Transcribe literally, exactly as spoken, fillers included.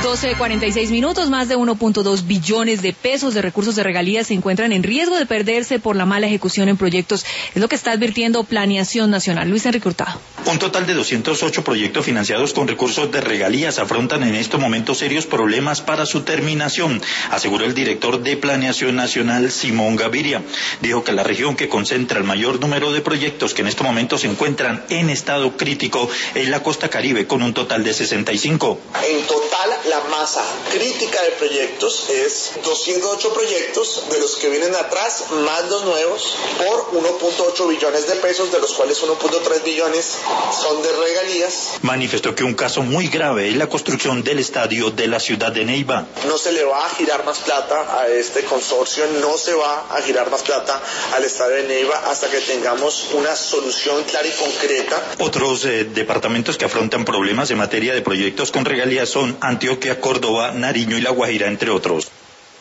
doce cuarenta y seis minutos, más de uno punto dos billones de pesos de recursos de regalías se encuentran en riesgo de perderse por la mala ejecución en proyectos. Es lo que está advirtiendo Planeación Nacional. Luis Enrique Hurtado. Un total de doscientos ocho proyectos financiados con recursos de regalías afrontan en estos momentos serios problemas para su terminación, aseguró el director de Planeación Nacional, Simón Gaviria. Dijo que la región que concentra el mayor número de proyectos que en estos momentos se encuentran en estado crítico es la costa Caribe, con un total de sesenta y cinco. En total, la masa crítica de proyectos es doscientos ocho proyectos, de los que vienen atrás, más los nuevos, por uno punto ocho billones de pesos, de los cuales uno punto tres billones son de regalías. Manifestó que un caso muy grave es la construcción del estadio de la ciudad de Neiva. No se le va a girar más plata a este consorcio, no se va a girar más plata al estadio de Neiva hasta que tengamos una solución clara y concreta. Otros eh, departamentos que afrontan problemas en materia de proyectos con regalías son Antioquia, Córdoba, Nariño y La Guajira, entre otros.